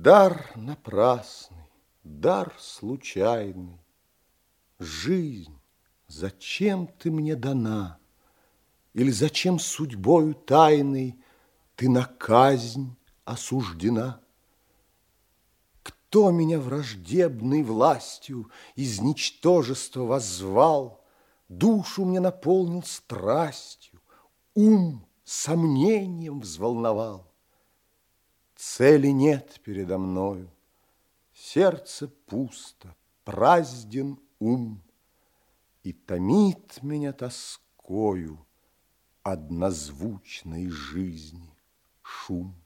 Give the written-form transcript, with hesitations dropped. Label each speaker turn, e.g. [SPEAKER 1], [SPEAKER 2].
[SPEAKER 1] Дар напрасный, дар случайный. Жизнь, зачем ты мне дана? Или зачем судьбою тайной ты на казнь осуждена? Кто меня враждебной властью из ничтожества воззвал, душу мне наполнил страстью, ум сомнением взволновал? Цели нет передо мною, сердце пусто, празден ум, и томит меня тоскою однозвучной жизни шум.